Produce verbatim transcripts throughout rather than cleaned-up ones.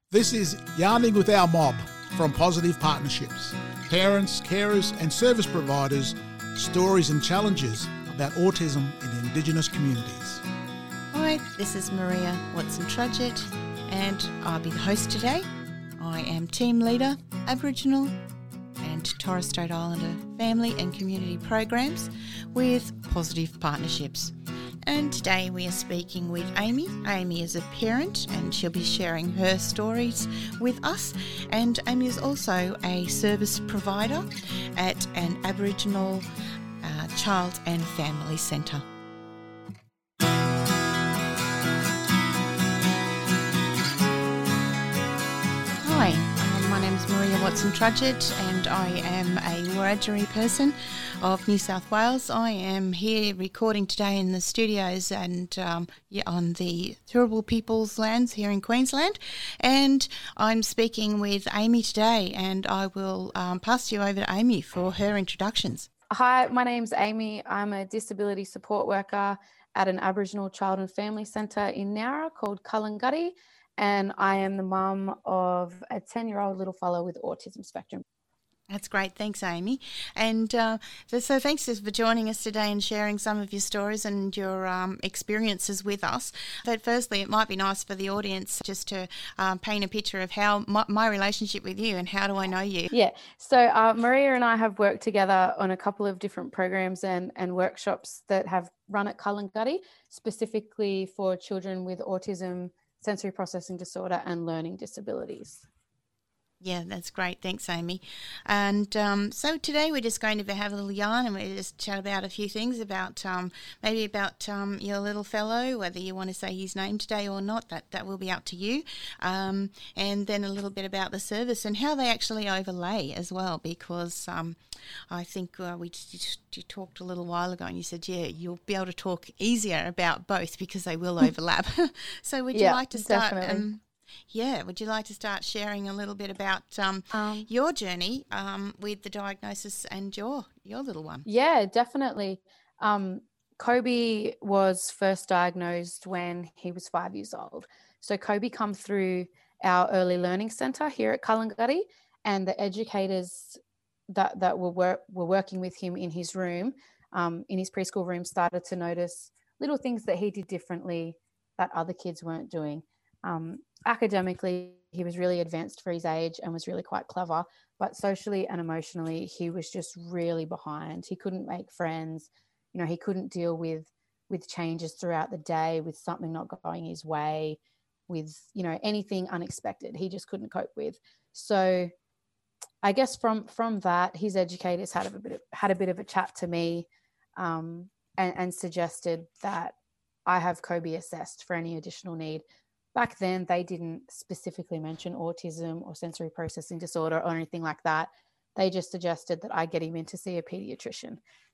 This is Yarning with Our Mob from Positive Partnerships. Parents, carers and service providers, stories and challenges about autism in Indigenous communities. Hi, this is Maria Watson-Trudgett and I'll be the host today. I am Team Leader, Aboriginal and Torres Strait Islander Family and Community Programs with Positive Partnerships. And today we are speaking with Amy. Amy is a parent and she'll be sharing her stories with us. And Amy is also a service provider at an Aboriginal uh, Child and Family Centre. Hi, um, my name is Maria Watson-Trudgett and I am a Wiradjuri person of New South Wales. I am here recording today in the studios and um, yeah, on the Turrbal People's lands here in Queensland, and I'm speaking with Amy today, and I will um, pass you over to Amy for her introductions. Hi, my name's Amy. I'm a disability support worker at an Aboriginal Child and Family Centre in Nowra called Callanguddy, and I am the mum of a ten-year-old little fellow with autism spectrum. That's great. Thanks, Amy. And uh, so thanks for joining us today and sharing some of your stories and your um, experiences with us. But firstly, it might be nice for the audience just to um, paint a picture of how my, my relationship with you and how do I know you? Yeah. So uh, Maria and I have worked together on a couple of different programs and, and workshops that have run at Callanguddy, specifically for children with autism, sensory processing disorder and learning disabilities. Yeah, that's great. Thanks, Amy. And um, so today we're just going to have a little yarn and we'll just chat about a few things about um, maybe about um, your little fellow, whether you want to say his name today or not, that, that will be up to you. Um, and then a little bit about the service and how they actually overlay as well, because um, I think uh, we just, you talked a little while ago and you said, yeah, you'll be able to talk easier about both because they will overlap. So would you yeah, like to start? Definitely. Um, Yeah, would you like to start sharing a little bit about um, Um, your journey um, with the diagnosis and your your little one? Yeah, definitely. Um, Kobe was first diagnosed when he was five years old. So Kobe come through our early learning centre here at Callanguddy, and the educators that that were work, were working with him in his room, um, in his preschool room, started to notice little things that he did differently that other kids weren't doing. Um, academically, he was really advanced for his age and was really quite clever, but socially and emotionally, he was just really behind. He couldn't make friends. You know, he couldn't deal with with changes throughout the day, with something not going his way, with, you know, anything unexpected. He just couldn't cope with. So I guess from from that, his educators had a bit of, had a bit of a chat to me um, and, and suggested that I have Kobe assessed for any additional need. Back then, they didn't specifically mention autism or sensory processing disorder or anything like that. They just suggested that I get him in to see a pediatrician.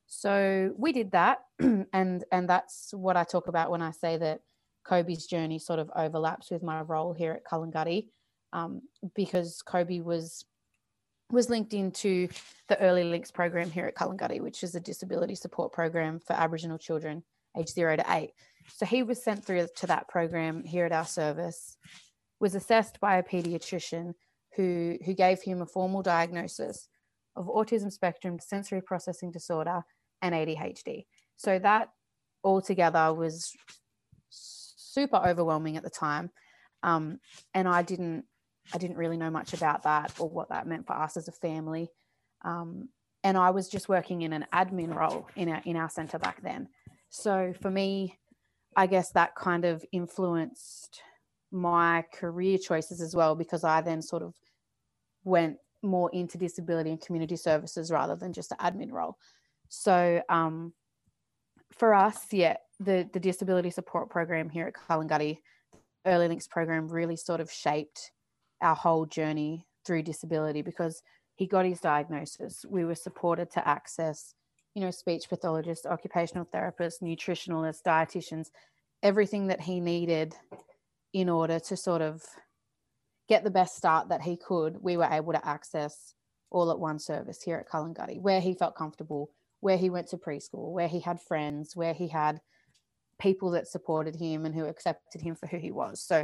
So we did that, and and that's what I talk about when I say that Kobe's journey sort of overlaps with my role here at Callanguddy, um, because Kobe was was linked into the Early Links program here at Callanguddy, which is a disability support program for Aboriginal children aged zero to eight. So he was sent through to that program here at our service, was assessed by a paediatrician who, who gave him a formal diagnosis of autism spectrum, sensory processing disorder, and A D H D. So that altogether was super overwhelming at the time. Um, and I didn't, I didn't really know much about that or what that meant for us as a family. Um, and I was just working in an admin role in our, in our centre back then. So for me, I guess that kind of influenced my career choices as well, because I then sort of went more into disability and community services rather than just an admin role. So um, for us, yeah, the, the disability support program here at Callanguddy, Early Links program, really sort of shaped our whole journey through disability, because he got his diagnosis. We were supported to access, you know, speech pathologists, occupational therapists, nutritionalists, dietitians, everything that he needed in order to sort of get the best start that he could. We were able to access all at one service here at Callanguddy, where he felt comfortable, where he went to preschool, where he had friends, where he had people that supported him and who accepted him for who he was. So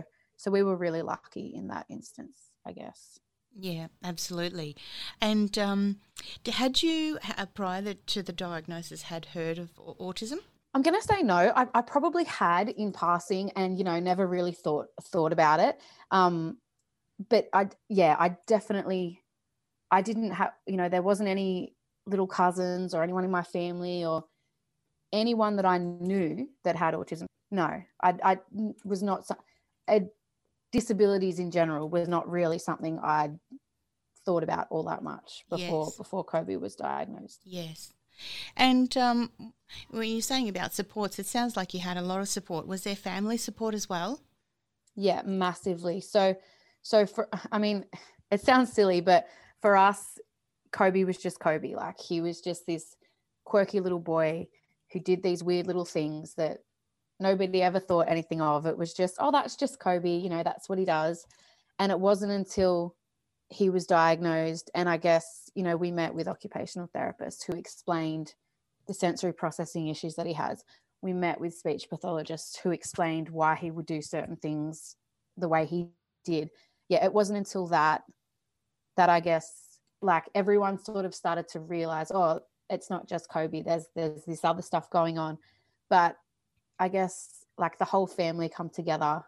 so we were really lucky in that instance, I guess. Yeah, absolutely. And um, had you, prior to the diagnosis, had heard of autism? I'm going to say no. I, I probably had in passing and, you know, never really thought thought about it. Um, but, I yeah, I definitely, I didn't have, you know, there wasn't any little cousins or anyone in my family or anyone that I knew that had autism. No, I, I was not, a, disabilities in general was not really something I'd thought about all that much before, yes. before Kobe was diagnosed. Yes. And um, when you're saying about supports, it sounds like you had a lot of support. Was there family support as well? Yeah, massively. So, so for, I mean, it sounds silly, but for us, Kobe was just Kobe. Like, he was just this quirky little boy who did these weird little things that nobody ever thought anything of. It was just, oh, that's just Kobe, you know, that's what he does. And it wasn't until he was diagnosed, and I guess, you know, we met with occupational therapists who explained the sensory processing issues that he has. We met with speech pathologists who explained why he would do certain things the way he did. Yeah, it wasn't until that, that I guess, like, everyone sort of started to realize, oh, it's not just Kobe, there's there's this other stuff going on. But I guess, like, the whole family come together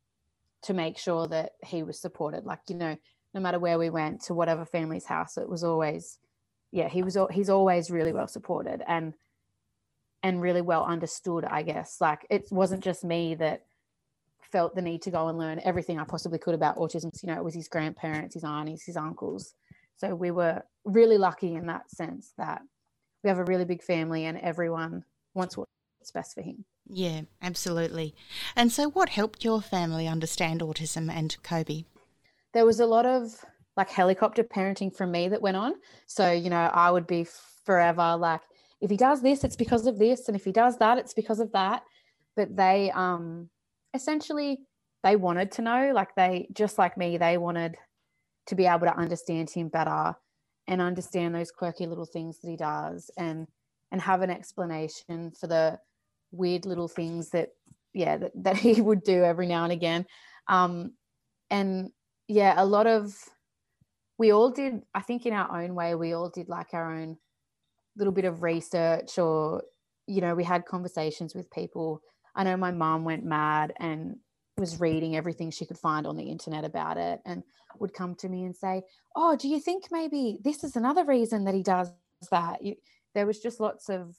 to make sure that he was supported. Like, you know, no matter where we went, to whatever family's house, it was always, yeah, he was, he's always really well supported and, and really well understood, I guess. Like, it wasn't just me that felt the need to go and learn everything I possibly could about autism. You know, it was his grandparents, his aunties, his uncles. So we were really lucky in that sense that we have a really big family and everyone wants what's best for him. Yeah, absolutely. And so what helped your family understand autism and Kobe? There was a lot of, like, helicopter parenting from me that went on. So, you know, I would be forever like, if he does this, it's because of this. And if he does that, it's because of that. But they um, essentially, they wanted to know, like, they, just like me, they wanted to be able to understand him better and understand those quirky little things that he does, and, and have an explanation for the weird little things that, yeah, that, that he would do every now and again. Um, and yeah, a lot of, we all did, I think in our own way, we all did like our own little bit of research, or, you know, we had conversations with people. I know my mom went mad and was reading everything she could find on the internet about it, and would come to me and say, oh, do you think maybe this is another reason that he does that? You, there was just lots of,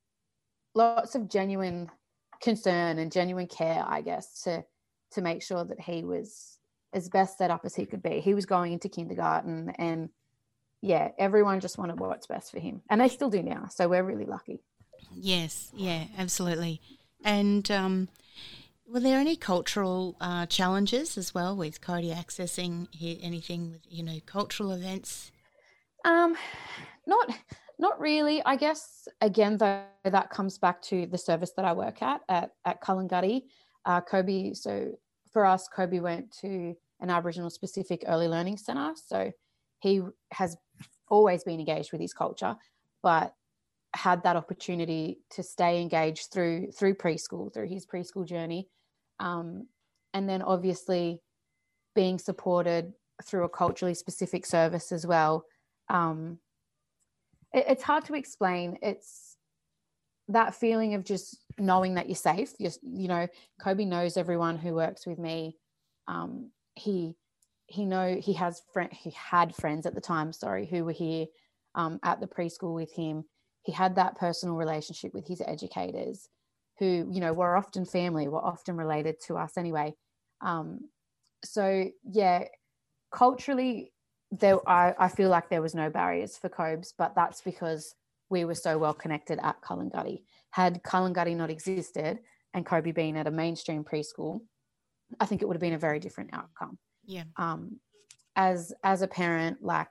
lots of genuine concern and genuine care, I guess, to, to make sure that he was as best set up as he could be. He was going into kindergarten, and yeah, everyone just wanted what's best for him, and they still do now. So we're really lucky. Yes, yeah, absolutely. And um, were there any cultural uh, challenges as well with Cody accessing anything with, you know, cultural events? Um, not, not really. I guess, again, though, that comes back to the service that I work at, at, at Callanguddy. Uh, Kobe, so for us, Kobe went to an Aboriginal specific early learning centre. So he has always been engaged with his culture, but had that opportunity to stay engaged through through preschool, through his preschool journey. Um, and then obviously being supported through a culturally specific service as well. Um, it, it's hard to explain. It's that feeling of just knowing that you're safe. You're, you know, Kobe knows everyone who works with me. Um, he he know he has friend he had friends at the time, sorry, who were here um, at the preschool with him. He had that personal relationship with his educators, who, you know, were often family, were often related to us anyway. Um, so yeah, culturally, there I, I feel like there was no barriers for Cobes, but that's because we were so well connected at Callanguddy. Had Callanguddy not existed and Kobe been at a mainstream preschool, I think it would have been a very different outcome. Yeah. Um, as as a parent, like,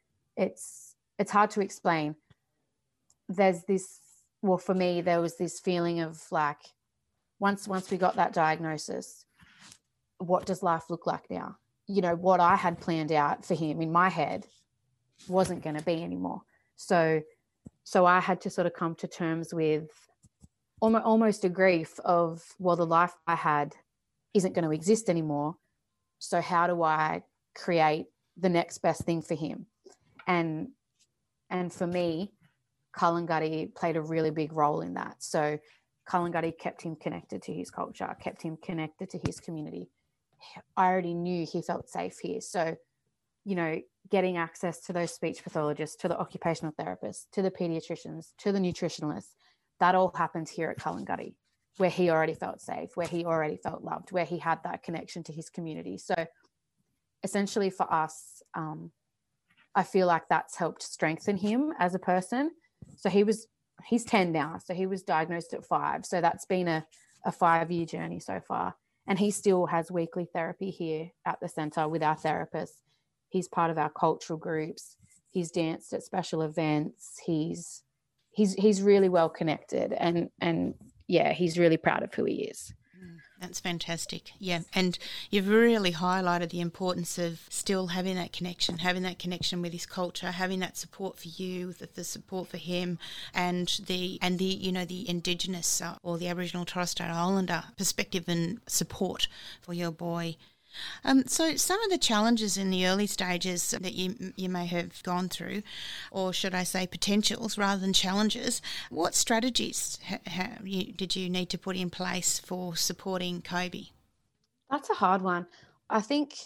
it's it's hard to explain. There's this, well, for me, there was this feeling of like, once once we got that diagnosis, what does life look like now? You know, what I had planned out for him in my head wasn't going to be anymore. So so I had to sort of come to terms with almost, almost a grief of, well, the life I had isn't going to exist anymore. So how do I create the next best thing for him? And and for me, Kulanguddy played a really big role in that. So Kulanguddy kept him connected to his culture, kept him connected to his community. I already knew he felt safe here. So, you know, getting access to those speech pathologists, to the occupational therapists, to the pediatricians, to the nutritionalists, that all happened here at Kulanguddy, where he already felt safe, where he already felt loved, where he had that connection to his community. So essentially for us, um, I feel like that's helped strengthen him as a person. So he was, he's ten now. So he was diagnosed at five. So that's been a, a five-year journey so far. And he still has weekly therapy here at the centre with our therapists. He's part of our cultural groups. He's danced at special events. He's he's he's really well connected, and and yeah, he's really proud of who he is. That's fantastic. Yeah. And you've really highlighted the importance of still having that connection, having that connection with his culture, having that support for you, the, the support for him, and the, and the, you know, the Indigenous uh, or the Aboriginal Torres Strait Islander perspective and support for your boy. Um, so some of the challenges in the early stages that you you may have gone through, or should I say potentials rather than challenges, what strategies ha, ha, you, did you need to put in place for supporting Kobe? That's a hard one. I think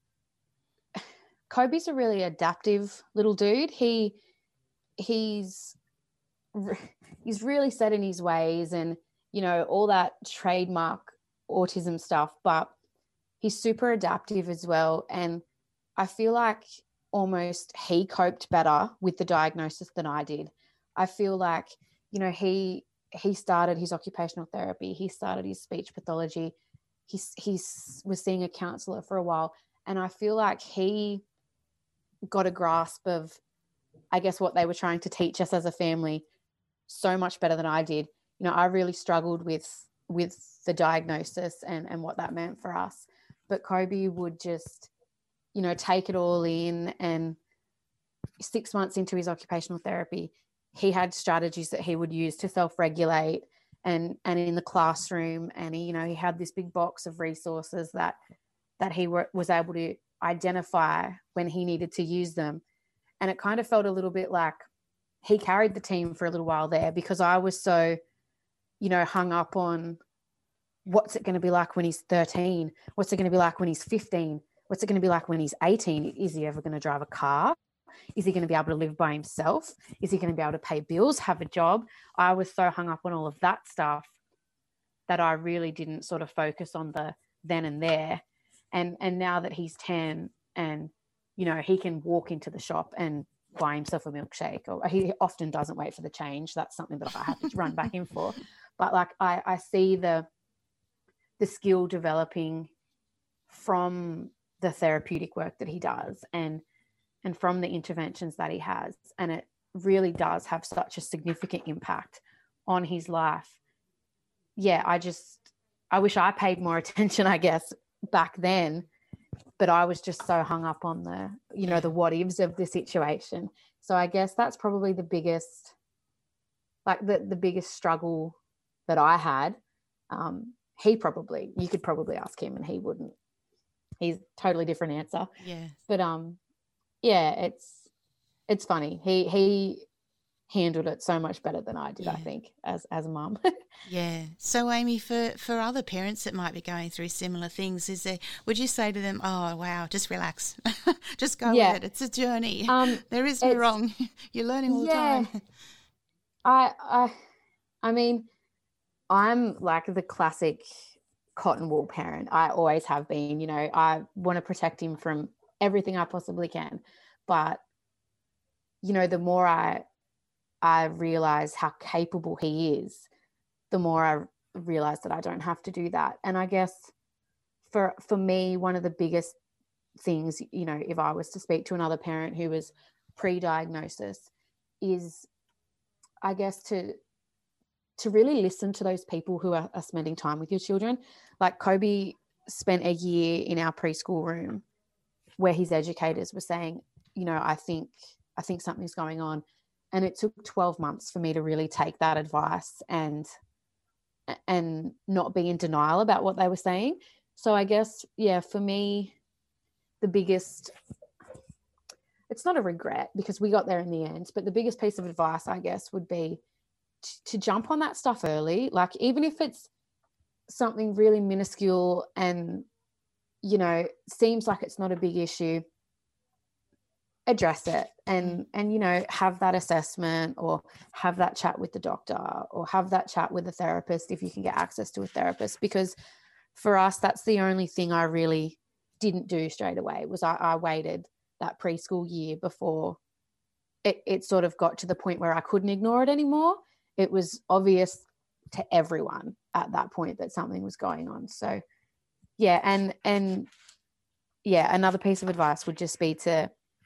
Kobe's a really adaptive little dude. He he's he's really set in his ways, and you know, all that trademark autism stuff, but he's super adaptive as well. And I feel like almost he coped better with the diagnosis than I did. I feel like, you know, he he started his occupational therapy. He started his speech pathology. He, he was seeing a counsellor for a while. And I feel like he got a grasp of, I guess, what they were trying to teach us as a family so much better than I did. You know, I really struggled with with the diagnosis and, and what that meant for us. But Kobe would just, you know, take it all in. And six months into his occupational therapy, he had strategies that he would use to self-regulate and, and in the classroom. And, he, you know, he had this big box of resources that, that he were, was able to identify when he needed to use them. And it kind of felt a little bit like he carried the team for a little while there, because I was so, you know, hung up on, what's it going to be like when he's thirteen? What's it going to be like when he's fifteen? What's it going to be like when he's eighteen? Is he ever going to drive a car? Is he going to be able to live by himself? Is he going to be able to pay bills, have a job? I was so hung up on all of that stuff that I really didn't sort of focus on the then and there. And and now that he's ten and, you know, he can walk into the shop and buy himself a milkshake, or he often doesn't wait for the change. That's something that I have to run back in for. But like I, I see the the skill developing from the therapeutic work that he does and and from the interventions that he has. And it really does have such a significant impact on his life. Yeah, I just, I wish I paid more attention, I guess, back then, but I was just so hung up on the, you know, the what ifs of the situation. So I guess that's probably the biggest, like the, the biggest struggle that I had. Um, He probably, you could probably ask him and he wouldn't. He's totally different answer. Yeah. But um, yeah, it's it's funny. He he handled it so much better than I did, yeah. I think, as as a mum. Yeah. So Amy, for, for other parents that might be going through similar things, is there, would you say to them, oh wow, just relax, just go yeah. with it. It's a journey. Um, there is no wrong. You're learning all yeah, the time. I I I mean. I'm like the classic cotton wool parent. I always have been, you know, I want to protect him from everything I possibly can. But, you know, the more I, I realize how capable he is, the more I realize that I don't have to do that. And I guess for, for me, one of the biggest things, you know, if I was to speak to another parent who was pre-diagnosis, is I guess to, to really listen to those people who are, are spending time with your children. Like Kobe spent a year in our preschool room where his educators were saying, you know, I think, I think something's going on. And it took twelve months for me to really take that advice and, and not be in denial about what they were saying. So I guess, yeah, for me, the biggest, it's not a regret because we got there in the end, but the biggest piece of advice, I guess, would be t- to jump on that stuff early. Like, even if it's something really minuscule and, you know, seems like it's not a big issue, address it and, and, you know, have that assessment or have that chat with the doctor or have that chat with the therapist if you can get access to a therapist. Because for us, that's the only thing I really didn't do straight away was I, I waited that preschool year before it, it sort of got to the point where I couldn't ignore it anymore. It was obvious to everyone at that point that something was going on. So yeah, and and yeah, another piece of advice would just be to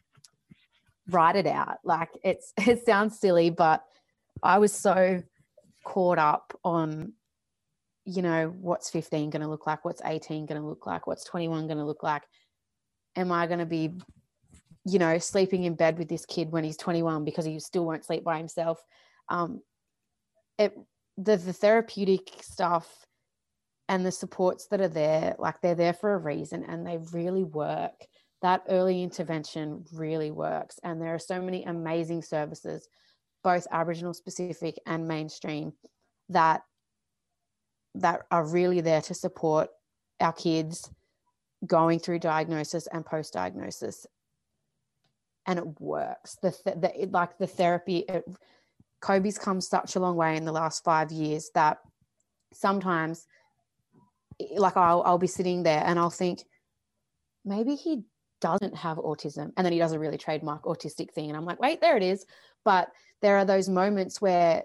write it out. Like, it's it sounds silly, but I was so caught up on, you know, what's fifteen going to look like, what's eighteen going to look like, what's twenty-one going to look like. Am I going to be, you know, sleeping in bed with this kid when he's twenty-one because he still won't sleep by himself? Um, it the the therapeutic stuff and the supports that are there, like, they're there for a reason and they really work. That early intervention really works. And there are so many amazing services, both Aboriginal specific and mainstream, that that are really there to support our kids going through diagnosis and post-diagnosis. And it works. The, th- the it, like the therapy, it, Kobe's come such a long way in the last five years that sometimes, like, I'll, I'll be sitting there and I'll think, maybe he doesn't have autism. And then he does a really trademark autistic thing. And I'm like, wait, there it is. But there are those moments where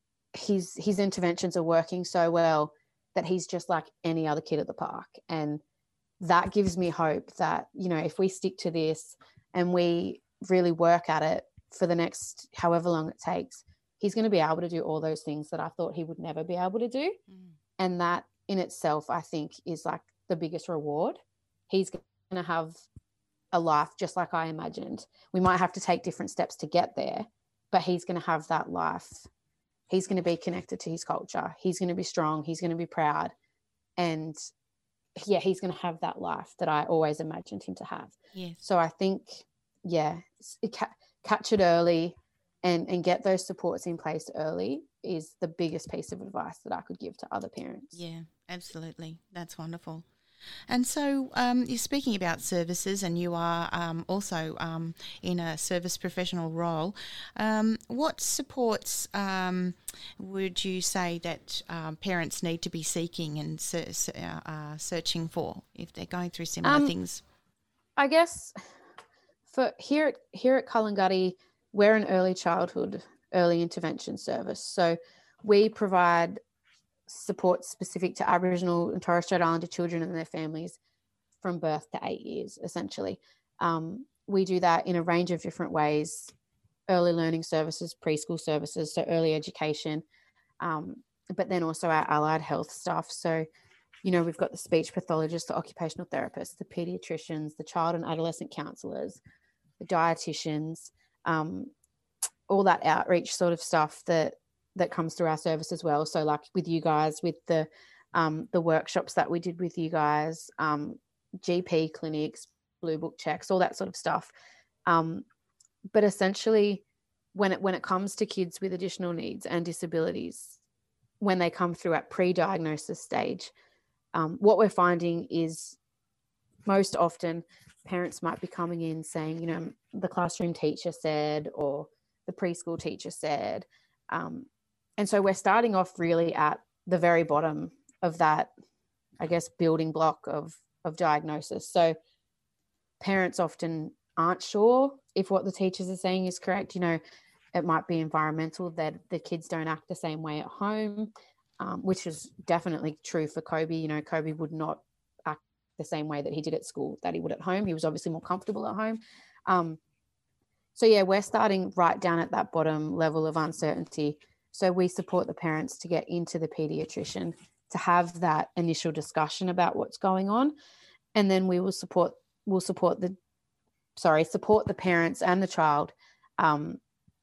his, his interventions are working so well that he's just like any other kid at the park. And that gives me hope that, you know, if we stick to this and we really work at it for the next however long it takes, he's going to be able to do all those things that I thought he would never be able to do. Mm. And that in itself, I think, is like the biggest reward. He's going to have a life just like I imagined. We might have to take different steps to get there, but he's going to have that life. He's going to be connected to his culture. He's going to be strong. He's going to be proud. And yeah, he's going to have that life that I always imagined him to have. Yes. So I think, yeah, it ca- catch it early and, and get those supports in place early is the biggest piece of advice that I could give to other parents. Yeah, absolutely. That's wonderful. And so um, you're speaking about services and you are um, also um, in a service professional role. Um, what supports um, would you say that um, parents need to be seeking and ser- uh, searching for if they're going through similar um, things? I guess for here at, here at Kulangati, we're an early childhood, early intervention service. So we provide support specific to Aboriginal and Torres Strait Islander children and their families from birth to eight years, essentially. Um, we do that in a range of different ways: early learning services, preschool services, so early education, um, but then also our allied health stuff. So, you know, we've got the speech pathologists, the occupational therapists, the paediatricians, the child and adolescent counsellors, the dietitians, um, all that outreach sort of stuff that that comes through our service as well. So like with you guys, with the um, the workshops that we did with you guys, um, G P clinics, blue book checks, all that sort of stuff. Um, but essentially, when it when it comes to kids with additional needs and disabilities, when they come through at pre-diagnosis stage, um, what we're finding is most often parents might be coming in saying, you know, the classroom teacher said, or the preschool teacher said. Um, and so we're starting off really at the very bottom of that, I guess, building block of, of diagnosis. So parents often aren't sure if what the teachers are saying is correct. You know, it might be environmental, that the kids don't act the same way at home, um, which is definitely true for Kobe. You know, Kobe would not act the same way that he did at school that he would at home. He was obviously more comfortable at home. Um, so, yeah, we're starting right down at that bottom level of uncertainty. So we support the parents to get into the paediatrician to have that initial discussion about what's going on. And then we will support, we'll support the, sorry, support the parents and the child um,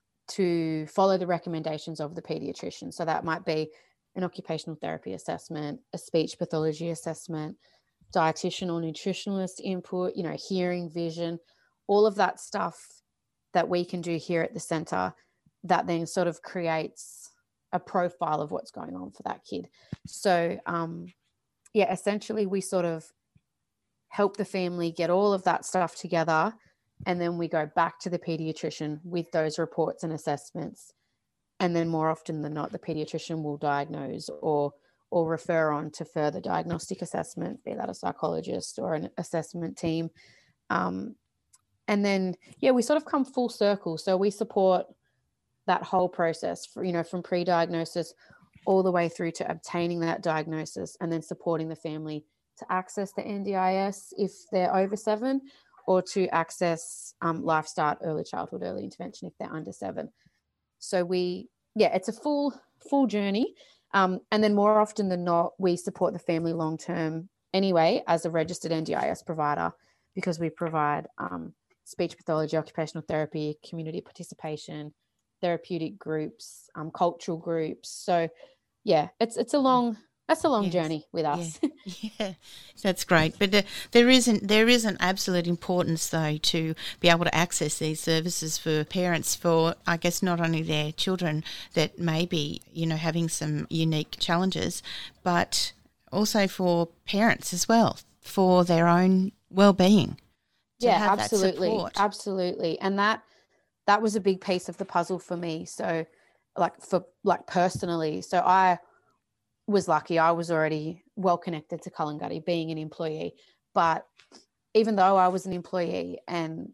to follow the recommendations of the paediatrician. So that might be an occupational therapy assessment, a speech pathology assessment, dietitian or nutritionalist input, you know, hearing, vision, all of that stuff that we can do here at the centre that then sort of creates a profile of what's going on for that kid. So, um, yeah, essentially we sort of help the family get all of that stuff together, and then we go back to the paediatrician with those reports and assessments. And then more often than not, the paediatrician will diagnose or or refer on to further diagnostic assessment, be that a psychologist or an assessment team. Um, and then, yeah, we sort of come full circle. So we support that whole process, for, you know, from pre-diagnosis all the way through to obtaining that diagnosis, and then supporting the family to access the N D I S if they're over seven, or to access um, Life Start early childhood early intervention if they're under seven. So we, yeah, it's a full, full journey. Um, and then more often than not, we support the family long-term anyway as a registered N D I S provider, because we provide um, speech pathology, occupational therapy, community participation, therapeutic groups, um, cultural groups. So yeah, it's it's a long that's a long yes. journey with us. Yeah, yeah. That's great. But uh, there isn't there is an absolute importance though to be able to access these services for parents, for I guess not only their children that may be, you know, having some unique challenges, but also for parents as well, for their own well-being. Yeah, absolutely, absolutely, and that that was a big piece of the puzzle for me. So, like for like personally, so I was lucky. I was already well connected to Callanguddy, being an employee. But even though I was an employee and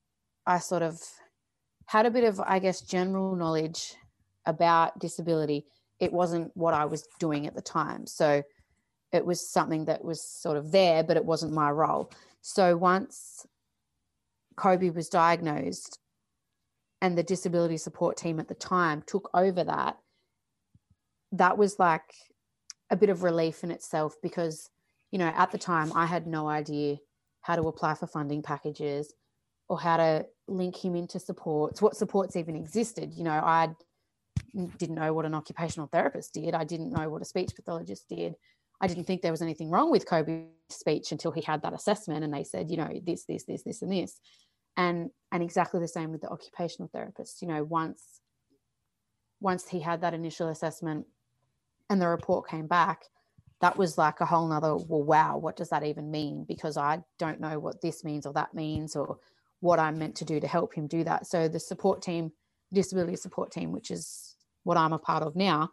I sort of had a bit of, I guess, general knowledge about disability, it wasn't what I was doing at the time. So it was something that was sort of there, but it wasn't my role. So once Kobe was diagnosed and the disability support team at the time took over that, that was like a bit of relief in itself, because, you know, at the time I had no idea how to apply for funding packages or how to link him into supports, what supports even existed. You know, I didn't know what an occupational therapist did. I didn't know what a speech pathologist did. I didn't think there was anything wrong with Kobe's speech until he had that assessment and they said, you know, this, this, this, this, and this. And and exactly the same with the occupational therapist. You know, once once he had that initial assessment and the report came back, that was like a whole nother, well, wow, what does that even mean? Because I don't know what this means or that means, or what I'm meant to do to help him do that. So the support team, disability support team, which is what I'm a part of now,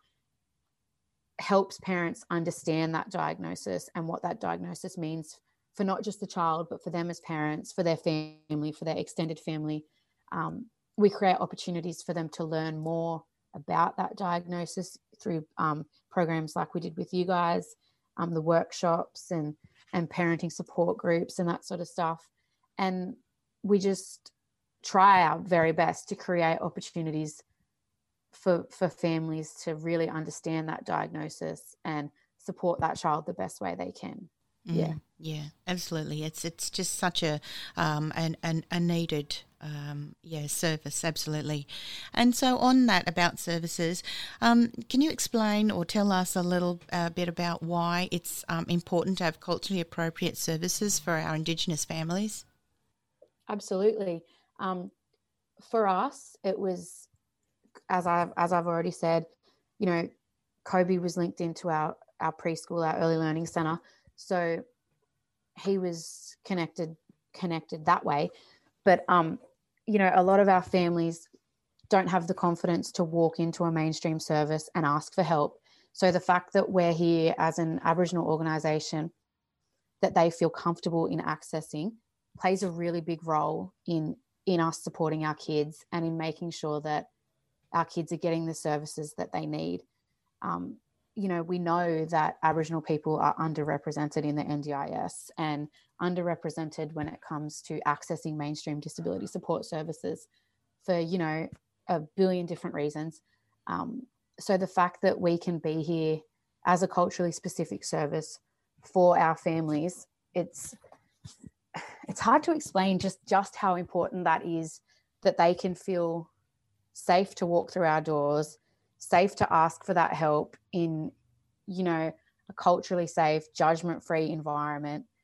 helps parents understand that diagnosis and what that diagnosis means for not just the child, but for them as parents, for their family, for their extended family. Um, we create opportunities for them to learn more about that diagnosis through um, programs like we did with you guys, um, the workshops and and parenting support groups and that sort of stuff. And we just try our very best to create opportunities for for families to really understand that diagnosis and support that child the best way they can. Mm, yeah, yeah, absolutely. It's it's just such a um an, an a needed um yeah service, absolutely. And so on that about services, um, can you explain or tell us a little uh, bit about why it's um, important to have culturally appropriate services for our Indigenous families? Absolutely. Um, for us, it was, as I've as I've already said, you know, Kobe was linked into our our preschool, our early learning centre. So he was connected connected that way. But, um, you know, a lot of our families don't have the confidence to walk into a mainstream service and ask for help. So the fact that we're here as an Aboriginal organisation that they feel comfortable in accessing plays a really big role in, in us supporting our kids and in making sure that our kids are getting the services that they need. Um, you know, we know that Aboriginal people are underrepresented in the N D I S and underrepresented when it comes to accessing mainstream disability support services for, you know, a billion different reasons. Um, so the fact that we can be here as a culturally specific service for our families, it's it's hard to explain just, just how important that is, that they can feel safe to walk through our doors, safe to ask for that help in, you know, a culturally safe, judgment-free environment,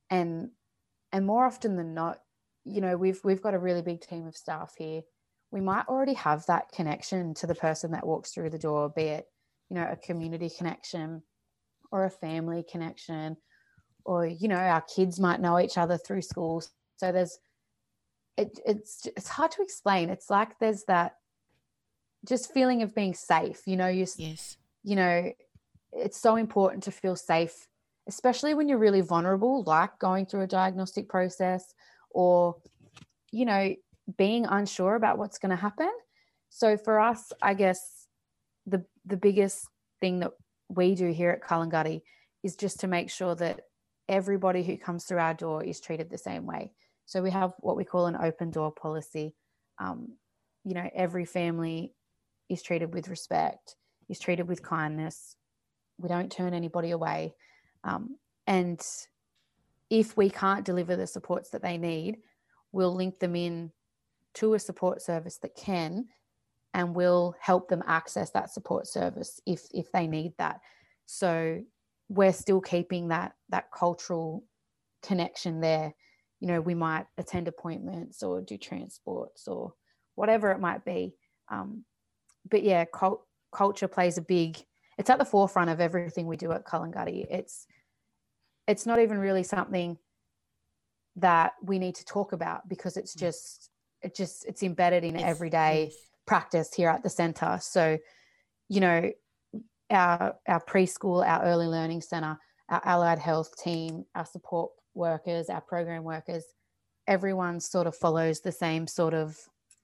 and and more often than not, you know, we've we've got a really big team of staff here. We might already have that connection to the person that walks through the door, be it, you know, a community connection or a family connection, or, you know, our kids might know each other through school. So there's, it, it's it's hard to explain. It's like there's that just feeling of being safe, you know, you, Yes. you know, it's so important to feel safe, especially when you're really vulnerable, like going through a diagnostic process or, you know, being unsure about what's going to happen. So for us, I guess the the biggest thing that we do here at Callanguddy is just to make sure that everybody who comes through our door is treated the same way. So we have what we call an open door policy. Um, you know, every family is treated with respect, is treated with kindness. We don't turn anybody away. Um, and if we can't deliver the supports that they need, we'll link them in to a support service that can, and we'll help them access that support service if if they need that. So we're still keeping that that cultural connection there. You know, we might attend appointments or do transports or whatever it might be. Um, but yeah, cult, culture plays a big, it's at the forefront of everything we do at Callanguddy. It's, it's not even really something that we need to talk about because it's just, it just, it's embedded in Yes, everyday yes. practice here at the centre. So, you know, our, our preschool, our early learning centre, our allied health team, our support workers, our program workers, everyone sort of follows the same sort of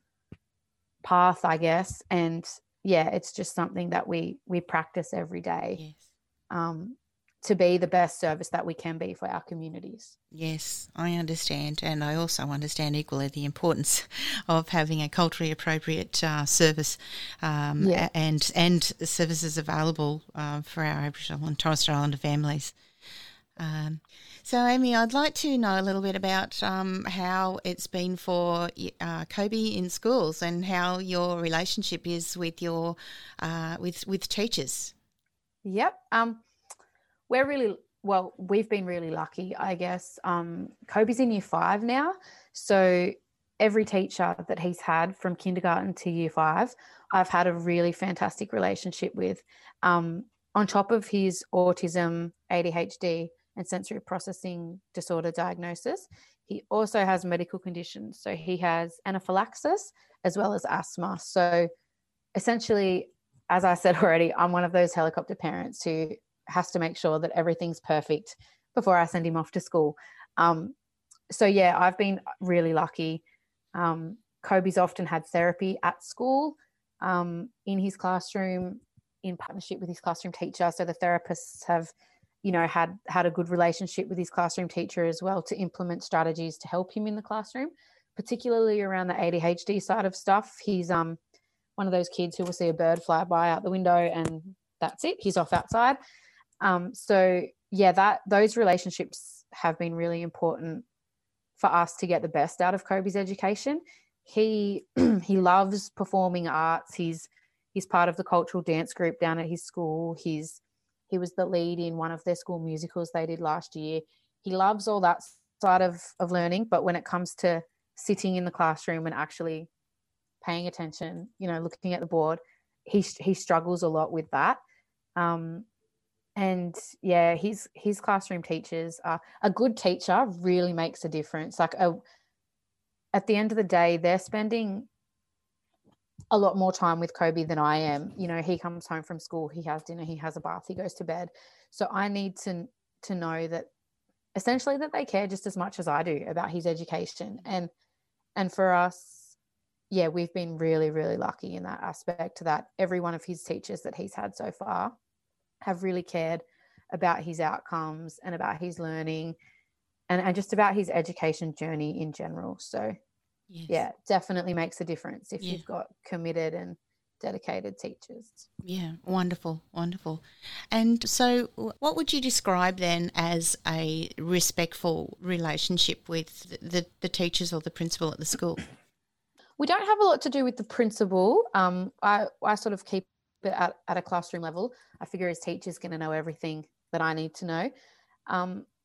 path, I guess. And yeah, it's just something that we we practice every day, Yes. um, to be the best service that we can be for our communities. Yes, I understand, and I also understand equally the importance of having a culturally appropriate uh, service, um, Yeah. a- and and services available uh, for our Aboriginal and Torres Strait Islander families. Um, so, Amy, I'd like to know a little bit about um, how it's been for uh, Kobe in schools and how your relationship is with your uh, with with teachers. Yep. Um, we're really, well, we've been really lucky, I guess. Um, Kobe's in year five now. So every teacher that he's had from kindergarten to year five, I've had a really fantastic relationship with. Um, on top of his autism, A D H D, and sensory processing disorder diagnosis, he also has medical conditions. So he has anaphylaxis as well as asthma. So essentially, as I said already, I'm one of those helicopter parents who has to make sure that everything's perfect before I send him off to school. Um, so yeah, I've been really lucky. Um, Kobe's often had therapy at school, um, in his classroom, in partnership with his classroom teacher. So the therapists have, you know, had had a good relationship with his classroom teacher as well to implement strategies to help him in the classroom, particularly around the A D H D side of stuff. He's um one of those kids who will see a bird fly by out the window and that's it, he's off outside. Um, so yeah, that those relationships have been really important for us to get the best out of Kobe's education. He he loves performing arts. He's he's part of the cultural dance group down at his school. He's he was the lead in one of their school musicals they did last year. He loves all that side of, of learning, but when it comes to sitting in the classroom and actually paying attention, you know, looking at the board, he he struggles a lot with that. Um, and yeah, his his classroom teachers are, a good teacher really makes a difference. Like a, at the end of the day, they're spending a lot more time with Kobe than I am. You know, he comes home from school, he has dinner, he has a bath, he goes to bed. So I need to to know that essentially that they care just as much as I do about his education. And and for us, yeah, we've been really, really lucky in that aspect, that every one of his teachers that he's had so far have really cared about his outcomes and about his learning and, and just about his education journey in general. So Yes. yeah, definitely makes a difference if Yeah. you've got committed and dedicated teachers. Yeah, wonderful, wonderful. And so what would you describe then as a respectful relationship with the, the teachers or the principal at the school? We don't have a lot to do with the principal. Um, I, I sort of keep it at, at a classroom level. I figure his teacher's going to know everything that I need to know. Um,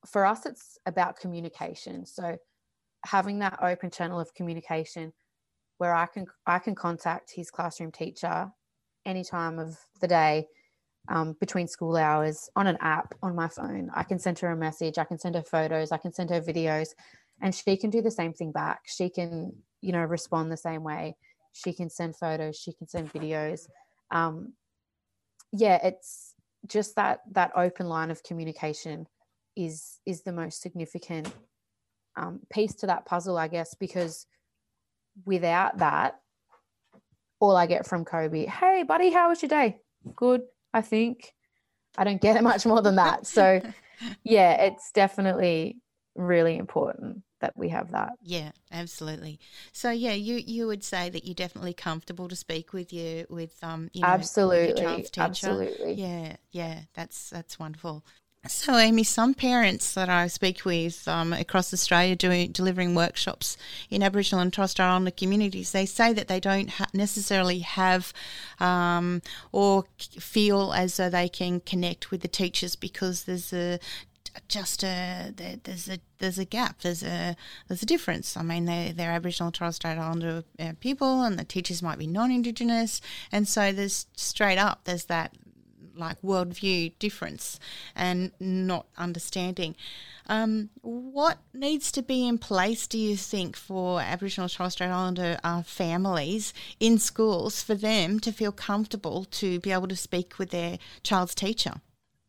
for us, it's about communication. So having that open channel of communication where I can I can contact his classroom teacher any time of the day, um, between school hours, on an app on my phone. I can send her a message, I can send her photos, I can send her videos, and she can do the same thing back. She can, you know, respond the same way. She can send photos, she can send videos. Um, yeah, it's just that that open line of communication is is the most significant um, piece to that puzzle, I guess, because without that, all I get from Kobe, hey, buddy, how was your day? Good, I think. I don't get much more than that. So, yeah, it's definitely really important that we have that. Yeah, absolutely. So, yeah, you, you would say that you're definitely comfortable to speak with your with um you know absolutely, with your child's teacher. Absolutely. Yeah, yeah, that's that's wonderful. So, Amy, some parents that I speak with um, across Australia doing delivering workshops in Aboriginal and Torres Strait Islander communities, they say that they don't ha- necessarily have um, or feel as though they can connect with the teachers because there's a just a there, there's a there's a gap there's a there's a difference. I mean, they they're Aboriginal and Torres Strait Islander uh, people, and the teachers might be non-Indigenous, and so there's straight up there's that like worldview difference and not understanding. Um, what needs to be in place, do you think, for Aboriginal and Torres Strait Islander uh, families in schools for them to feel comfortable to be able to speak with their child's teacher?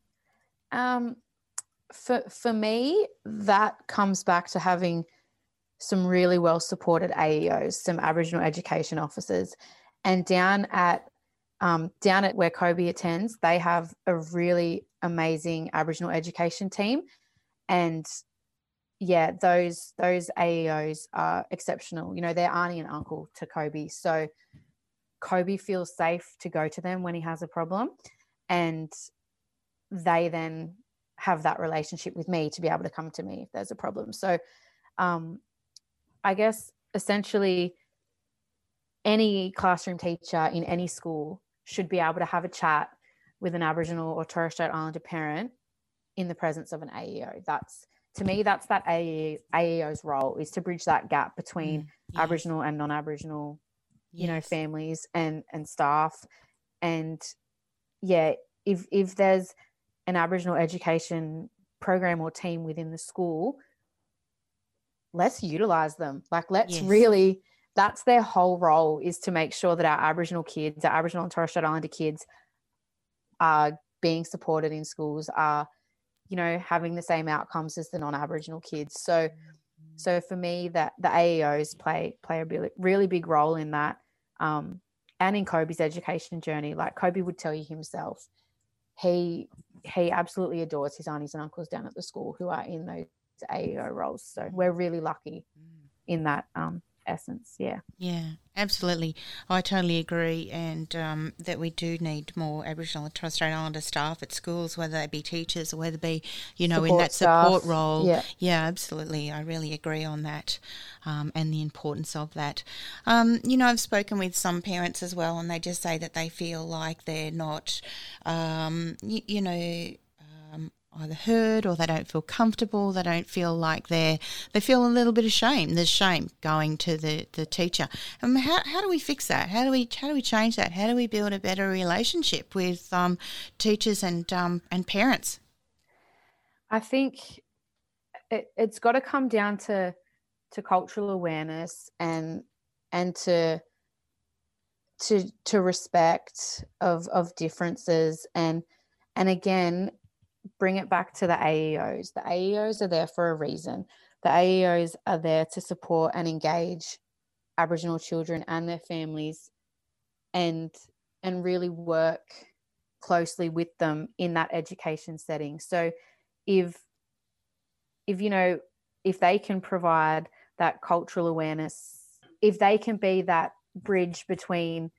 Um, for for me, that comes back to having some really well supported A E Os, some Aboriginal education officers, and down at Um, down at where Kobe attends, they have a really amazing Aboriginal education team, and yeah, those those A E Os are exceptional. You know, they're auntie and uncle to Kobe, so Kobe feels safe to go to them when he has a problem, and they then have that relationship with me to be able to come to me if there's a problem. So, um, I guess essentially any classroom teacher in any school should be able to have a chat with an Aboriginal or Torres Strait Islander parent in the presence of an A E O. That's, to me, that's that A E O's role, is to bridge that gap between mm, yes. Aboriginal and non-Aboriginal, yes. you know, families and, and staff. And yeah, if if there's an Aboriginal education program or team within the school, let's utilize them. Like, let's yes. really... That's their whole role, is to make sure that our Aboriginal kids, our Aboriginal and Torres Strait Islander kids are being supported in schools, are, you know, having the same outcomes as the non-Aboriginal kids. So so for me, that the A E Os play play a really, really big role in that, um, and in Kobe's education journey. Like Kobe would tell you himself, he he absolutely adores his aunties and uncles down at the school who are in those A E O roles. So we're really lucky in that um essence. Yeah yeah absolutely. I totally agree, and um, that we do need more Aboriginal and Torres Strait Islander staff at schools, whether they be teachers or whether they be, you know, support in that support staff. role. Yeah. yeah, absolutely. I really agree on that, um, and the importance of that. Um, you know, I've spoken with some parents as well, and they just say that they feel like they're not, um, you, you know, um, either heard, or they don't feel comfortable, they don't feel like they're, they feel a little bit of shame. There's shame going to the, the teacher. Um, how, how do we fix that? How do we how do we change that? How do we build a better relationship with um, teachers and um, and parents? I think it, it's got to come down to to cultural awareness and and to to to respect of of differences, and and again, bring it back to the A E Os. The A E Os are there for a reason. The A E Os are there to support and engage Aboriginal children and their families, and and really work closely with them in that education setting. So if if you know, if they can provide that cultural awareness, if they can be that bridge between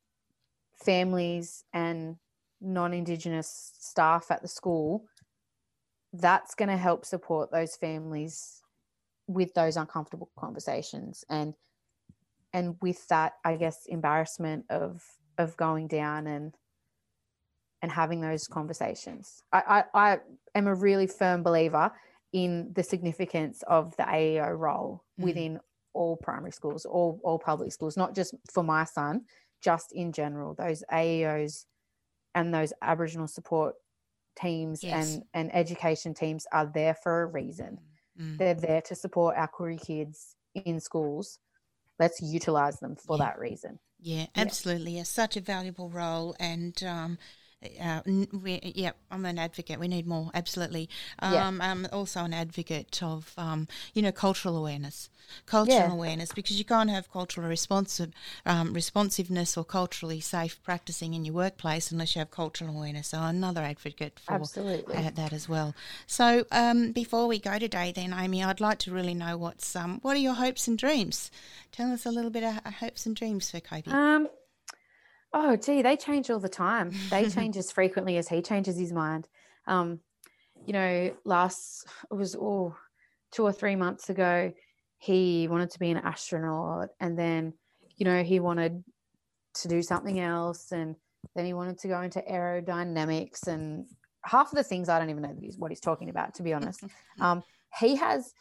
families and non-Indigenous staff at the school, that's going to help support those families with those uncomfortable conversations, and and with that, I guess, embarrassment of of going down and and having those conversations. I, I, I am a really firm believer in the significance of the A E O role Mm. within all primary schools, all, all public schools, not just for my son, just in general. Those A E Os and those Aboriginal support teams Yes. and, and education teams are there for a reason. Mm. They're there to support our Koori kids in schools. Let's utilise them for Yeah. that reason. Yeah, absolutely. It's such a valuable role, and um, uh, n- we, yeah, I'm an advocate. We need more, absolutely. Um, Yeah. I'm also an advocate of, um, you know, cultural awareness, cultural Yeah. awareness, because you can't have cultural responsive, um, responsiveness or culturally safe practicing in your workplace unless you have cultural awareness. So I'm another advocate for Absolutely. uh, that as well. So um, before we go today, then, Amy, I'd like to really know what's um, what are your hopes and dreams? Tell us a little bit of uh, hopes and dreams for Kobe. Um, oh, gee, they change all the time. They change as frequently as he changes his mind. Um, you know, last, it was oh, two or three months ago, he wanted to be an astronaut, and then, you know, he wanted to do something else, and then he wanted to go into aerodynamics, and half of the things I don't even know that he's, what he's talking about, to be honest. Um, he has,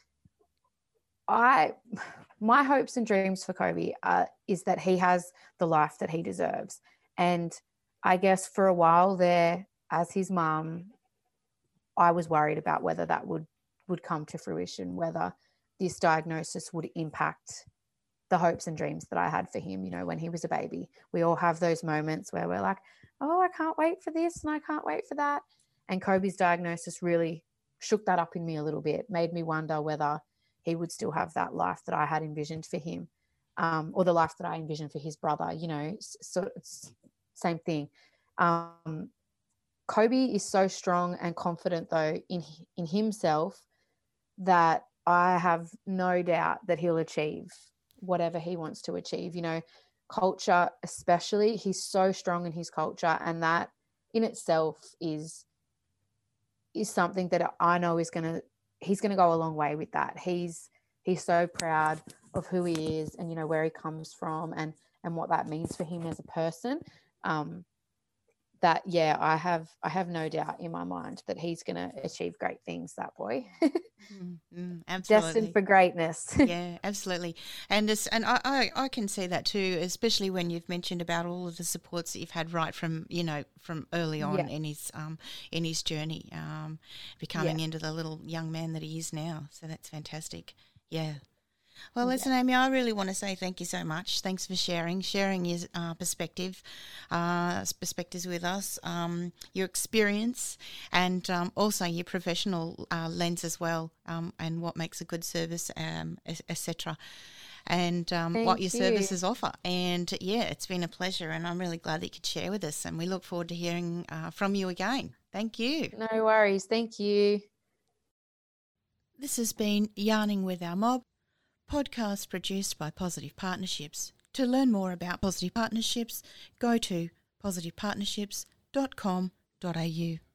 I, my hopes and dreams for Kobe uh, is that he has the life that he deserves. And I guess for a while there, as his mum, I was worried about whether that would, would come to fruition, whether this diagnosis would impact the hopes and dreams that I had for him, you know, when he was a baby. We all have those moments where we're like, oh, I can't wait for this and I can't wait for that. And Kobe's diagnosis really shook that up in me a little bit, made me wonder whether he would still have that life that I had envisioned for him, um, or the life that I envisioned for his brother, you know, so it's same thing. Um, Kobe is so strong and confident, though, in in himself that I have no doubt that he'll achieve whatever he wants to achieve. You know, culture especially, he's so strong in his culture, and that in itself is is something that I know is going to, he's going to go a long way with that. He's he's so proud of who he is and, you know, where he comes from and and what that means for him as a person. Um, that, yeah, I have I have no doubt in my mind that he's going to achieve great things, that boy. mm, mm, absolutely. Destined for greatness. Yeah, absolutely. And this, and I, I, I can see that too, especially when you've mentioned about all of the supports that you've had right from, you know, from early on Yeah. in his um in his journey, um, becoming Yeah. into the little young man that he is now. So that's fantastic. Yeah. Well, Yeah. listen, Amy, I really want to say thank you so much. Thanks for sharing, sharing your uh, perspective, uh, perspectives with us, um, your experience, and um, also your professional uh, lens as well, um, and what makes a good service, um, et cetera, and um, what your Thank you. services offer. And yeah, it's been a pleasure, and I'm really glad that you could share with us. And we look forward to hearing uh, from you again. Thank you. No worries. Thank you. This has been Yarning with Our Mob, podcast produced by Positive Partnerships. To learn more about Positive Partnerships, go to positive partnerships dot com dot a u.